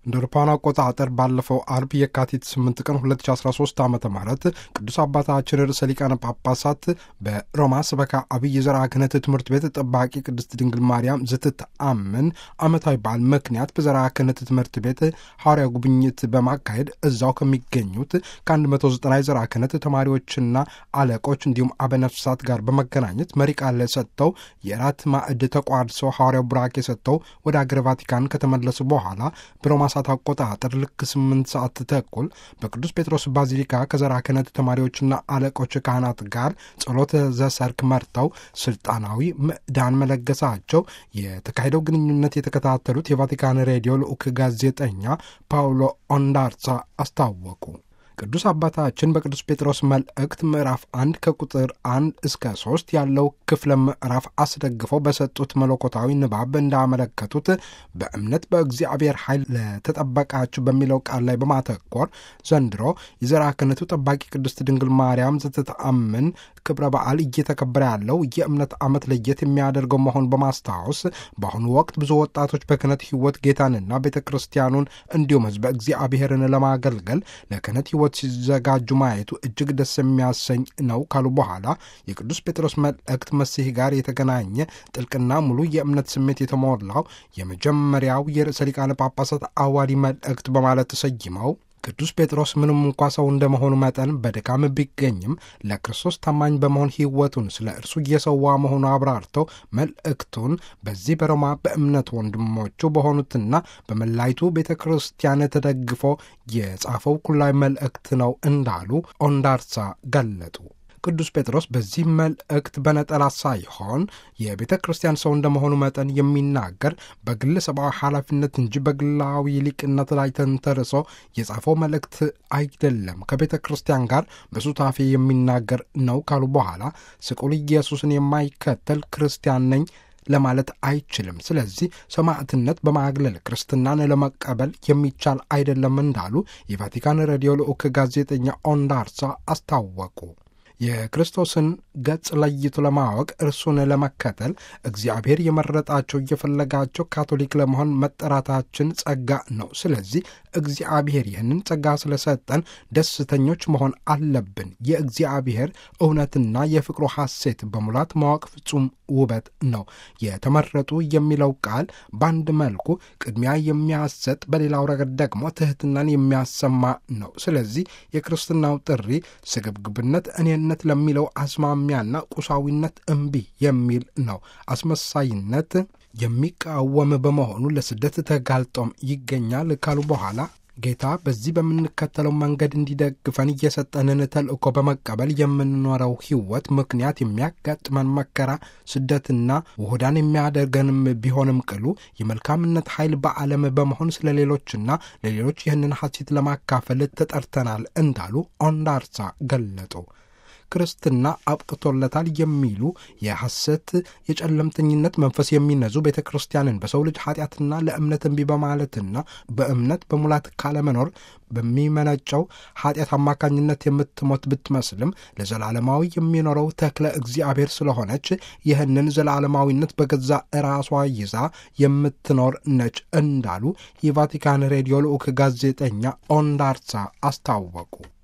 እንደ አውሮፓውያን አቆጣጠር ባለፈው አርብ የካቲት 8 ቀን 2013 ዓ.ም ቅዱስ አባታችን ርዕሰ ሊቃነ ጳጳሳት በሮማ ስበካ አብይ ዘርዓ ክህነት ትምህርት ቤት ጠባቂ ቅድስት ድንግል ማርያም ዘትተአምን ዓመታዊ በዓል ምክንያት በዘርዓ ክህነት ትምህርት ቤት ሐዋርያዊ ጉብኝት በማካሄድ እዛው ከሚገኙት ከ190 የዘርዓ ክህነት ተማሪዎችና አለቆች እንዲሁም አበነፍሳት ጋር በመገናኘት መሪ ቃል ሰጥተው የራት ማዕድ ተቋድሰው ሐዋርያው ቡራኬ ሰጥተው ወደ አገረ ቫቲካን ከተመለሱ በኋላ በሮማ ሰዓት አቆጣጠር ልክ 8 ሰዓት ተኩል በቅዱስ ጴጥሮስ ባዚሊካ ከዘርዓ ክህነት ተማሪዎችና አለቆች ካህናት ጋር ጸሎተ ዘሰርክ መርተው ስልጣናዊ ምዕዳን መለገሳቸው የተካሄደው ግንኙነት የተከታተሉት የቫቲካን ሬዲዮ ልዑክ ጋዜጠኛ ፓውሎ ኦንዳርሳ አስታወቁ። ቅዱስ አባታችን በቅዱስ ጴጥሮስ መልእክት ምዕራፍ 1 ከቁጥር 1 እስከ 3 ያለው ክፍለ ምዕራፍ አስደግፈው በሰጡት መለኮታዊ ንባብ እንዳመለከቱት በእምነት በእግዚአብሔር ኃይል ለተጠበቃችሁ በሚለው ቃል ላይ በማተኮር ዘንድሮ የዘርዓ ክህነቱ ጠባቂ ቅድስት ድንግል ማርያም ዘትተአምን ክብረ በዓል እየተከበረ ያለው የእምነት ዓመት ለየት የሚያደርገው መሆን በማስታወስ በአሁኑ ወቅት ብዙ ወጣቶች በክህነት ሕይወት ጌታንና ቤተ ክርስቲያኑን እንዲሁም ሕዝበ እግዚአብሔርን ለማገልገል ለክህነት ሕይወት ሲዘጋጁ ማየቱ እጅግ ደስ የሚያሰኝ ነው ካሉ በኋላ የቅዱስ ጴጥሮስ መልእክት መሲህ ጋር የተገናኘ ጥልቅና ሙሉ የእምነት ስሜት የተሞላው የመጀመሪያው የርዕሰ ሊቃነ ጳጳሳት አዋዲ መልእክት በማለት ተሰይመው ቅዱስ ጴጥሮስ ምንም እንኳ ሰው እንደመሆኑ መጠን በድካም ቢገኝም ለክርስቶስ ታማኝ በመሆን ሕይወቱን ስለ እርሱ እየሰዋ መሆኑ አብራርተው መልእክቱን በዚህ በሮማ በእምነት ወንድሞቹ በሆኑትና በመላይቱ ቤተ ክርስቲያን ተደግፎ የጻፈው ኩላዊ መልእክት ነው እንዳሉ ኦንዳርሳ ገለጡ። ቅዱስ ጴጥሮስ በዚህ መልእክት በነጠላ ሳይሆን የቤተ ክርስቲያን ሰው እንደመሆኑ መጠን የሚናገር በግል ሰብአዊ ኃላፊነት እንጂ በግላዊ ሊቅነት ላይ ተንተርሶ የጻፈው መልእክት አይደለም። ከቤተ ክርስቲያን ጋር በሱታፌ የሚናገር ነው ካሉ በኋላ ስቁል ኢየሱስን የማይከተል ክርስቲያን ነኝ ለማለት አይችልም። ስለዚህ ሰማዕትነት በማግለል ክርስትናን ለመቀበል የሚቻል አይደለም እንዳሉ የቫቲካን ሬዲዮ ልዑክ ጋዜጠኛ ኦንዳርሳ አስታወቁ። የክርስቶስን ገጽ ለይቶ ለማወቅ እርሱን ለመከተል እግዚአብሔር የመረጣቸው እየፈለጋቸው ካቶሊክ ለመሆን መጠራታችን ጸጋ ነው። ስለዚህ እግዚአብሔር ይህንን ጸጋ ስለሰጠን ደስተኞች መሆን አለብን። የእግዚአብሔር እውነትና የፍቅሩ ሐሴት በሙላት ማወቅ ፍጹም ውበት ነው። የተመረጡ የሚለው ቃል በአንድ መልኩ ቅድሚያ የሚያሰጥ፣ በሌላው ረገድ ደግሞ ትሕትናን የሚያሰማ ነው። ስለዚህ የክርስትናው ጥሪ ስግብግብነት እኔነት ለሚለው አስማሚያና ቁሳዊነት እምቢ የሚል ነው። አስመሳይነት የሚቃወም በመሆኑ ለስደት ተጋልጦም ይገኛል ካሉ በኋላ ጌታ በዚህ በምንከተለው መንገድ እንዲደግፈን እየሰጠንን ተልእኮ በመቀበል የምንኖረው ሕይወት ምክንያት የሚያጋጥመን መከራ፣ ስደትና ውሁዳን የሚያደርገንም ቢሆንም ቅሉ የመልካምነት ኃይል በዓለም በመሆን ስለ ሌሎችና ለሌሎች ይህንን ሐሴት ለማካፈል ተጠርተናል እንዳሉ ኦንዳርሳ ገለጡ። ክርስትና አብቅቶለታል የሚሉ የሐሰት የጨለምተኝነት መንፈስ የሚነዙ ቤተ ክርስቲያንን በሰው ልጅ ኃጢአትና ለእምነት እምቢ በማለትና በእምነት በሙላት ካለመኖር በሚመነጨው ኃጢአት አማካኝነት የምትሞት ብትመስልም ለዘላለማዊ የሚኖረው ተክለ እግዚአብሔር ስለሆነች ይህንን ዘላለማዊነት በገዛ ራሷ ይዛ የምትኖር ነች እንዳሉ የቫቲካን ሬዲዮ ልዑክ ጋዜጠኛ ኦንዳርሳ አስታወቁ።